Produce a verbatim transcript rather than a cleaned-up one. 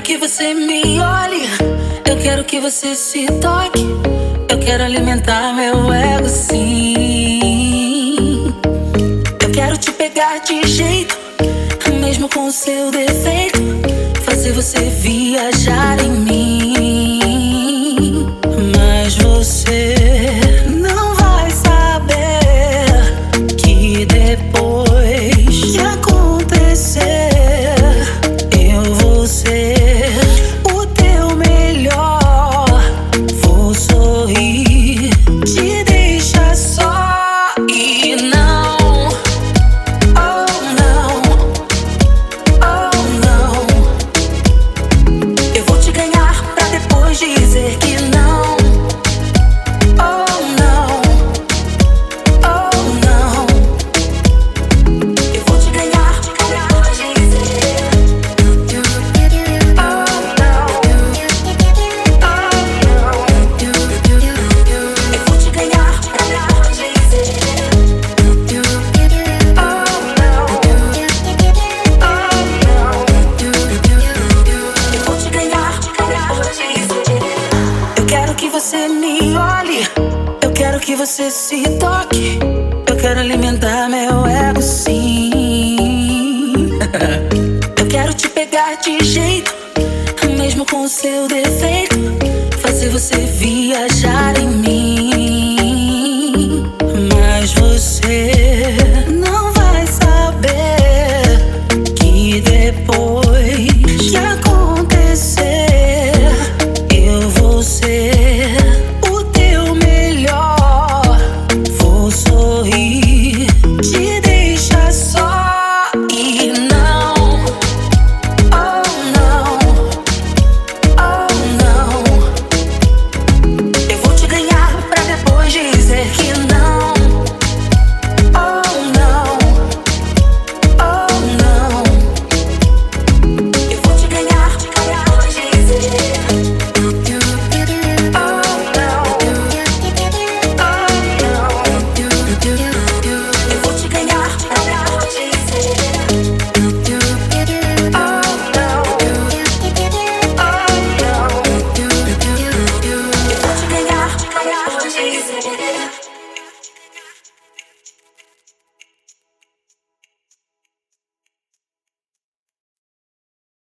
que você me olhe, eu quero que você se toque. Eu quero alimentar meu ego, sim. Eu quero te pegar de jeito, mesmo com o seu defeito, fazer você viajar em mim. Mas você não vai saber que depois que acontecer, eu vou ser o teu melhor. Vou sorrir, te deixar só. E não, oh não, oh não, eu vou te ganhar pra depois dizer que não. Oh não, oh não, eu vou te ganhar pra depois dizer oh não, oh não, eu vou te ganhar pra depois dizer oh não, oh não, eu vou te ganhar pra depois dizer. Eu quero que você me olhe, eu quero que você se toque. Eu quero alimentar meu ego, sim. Eu quero te pegar de jeito, mesmo com o seu defeito,